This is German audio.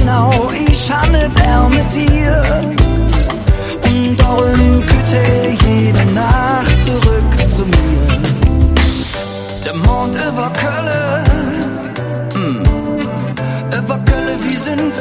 genau, ich handelt er mit dir. Und darum kütte jede Nacht zurück zu mir. Der Mond über Kölle, wie sind